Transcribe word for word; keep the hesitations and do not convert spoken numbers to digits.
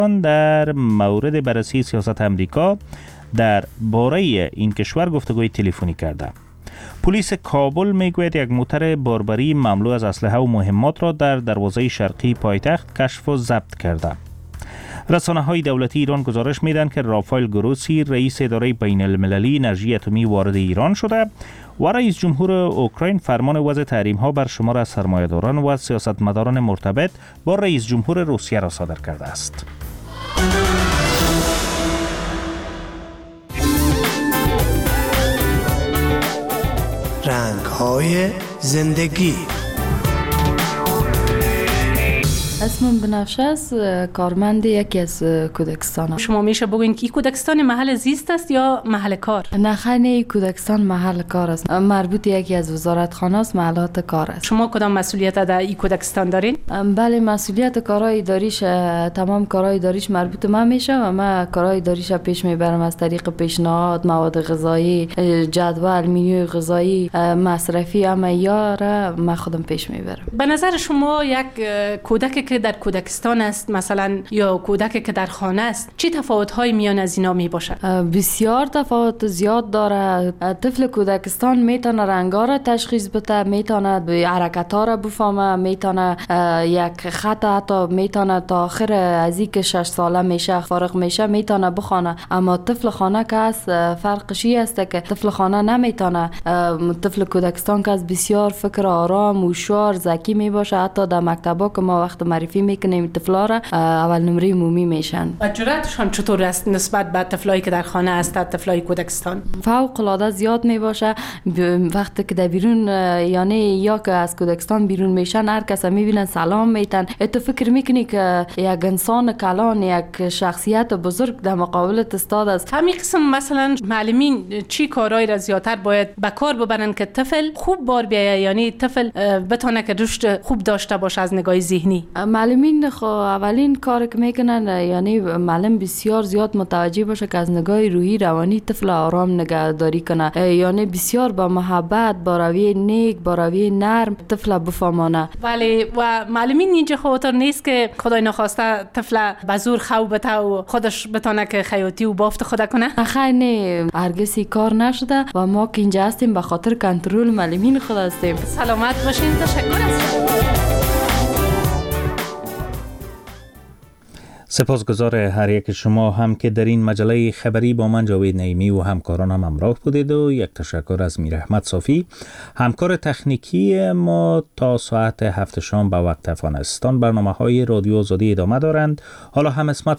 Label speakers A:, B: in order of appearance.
A: در مورد بررسی سیاست امریکا در باره این کشور گفتگوی تلفنی کرده. پلیس کابل میگوید یک موتر باربری مملو از اسلحه و مهمات را در دروازه شرقی پایتخت کشف و ضبط کرده. رسانه های دولتی ایران گزارش میدن که رافائل گروسی رئیس اداره بین المللی انرژی اتمی وارد ایران شده و رئیس جمهور اوکراین فرمان وضع تحریم ها بر شمار از سرمایه‌داران و سیاستمداران مرتبط با رئیس جمهور روسیه را صادر کرده است.
B: رنگ‌های زندگی.
C: اسمم بنفشه است، کارمند یکی از کودکستان.
D: شما میشه بگوین که این کودکستان محل زیست است یا محل کار؟
C: نه خیلی این کودکستان محل کار است، مربوط یکی از وزارتخانه است، محلات کار است.
D: شما کدام مسئولیت در این کودکستان دارین؟
C: بله، مسئولیت کارهای اداریش، تمام کارهای اداریش مربوط من میشه و من کارهای اداریش پیش میبرم از طریق پیشنهاد، مواد غذایی، جدول منوی غذایی، مصرفی و معیار من خودم پیش میبرم.
D: به نظر شما یک کودک که در کودکستان است مثلا یا کودک که در خانه است چه تفاوت‌های میان از اینا می باشد؟
C: بسیار تفاوت زیاد داره. طفل کودکستان میتونه رنگا را تشخیص بده، میتونه حرکت‌ها را بفهمه، میتونه یک خط حتی میتونه تا آخر از این که شش ساله میشه فارغ میشه میتونه بخونه. اما طفل خانه که است فرقش این است که طفل خانه نمیتونه. طفل کودکستان که از بسیار فکر آرام و شعار ذکی می باشه. حتی در مکتبا که ما وقت معرفی میکنیم طفلا را اول نمره عمومی میشن.
D: و جرأتشان چطور است نسبت به طفلایی که در خانه هستند، طفلای کودکستان؟
C: فوق العاده زیاد میباشه. وقتی که در بیرون یعنی یا که از کودکستان بیرون میشن هر کس میبینن سلام میتن. تو فکر میکنی که یک انسان کلان، یک شخصیت بزرگ در مقابلت استاد است.
D: همین قسم مثلا معلمین چی کارهای را زیاتر باید به کار ببرن که طفل خوب بار بیایه، یعنی طفل بتونه که رشد خوب داشته باشه از نگاه ذهنی؟
C: معلمین خو اولین کار که میکنن یعنی معلم بسیار زیاد متوجه باشه که از نگاه روحی روانی طفل آرام نگهداری کنه، یعنی بسیار با محبت، با رویه نیک، با رویه نرم طفل بفهمانه.
D: ولی و معلمین اینجا خاطر نیست که خدای نخواسته طفل به زور خو بته و خودش بتونه که خیاطی و بافت خود کنه؟
C: خیلی هرگز کار نشده و ما که اینجا هستیم به خاطر کنترل معلمین خود هستیم.
D: سلامت باشین. تشکر از
A: سپاسگزار هر یک شما هم که در این مجله خبری با من جاوید نعیمی و همکارانم همراه بودید و یک تشکر از میر احمد صافی همکار تکنیکی ما. تا ساعت هفت شام به وقت افغانستان برنامه های رادیو آزادی ادامه دارند. حالا هم اسمت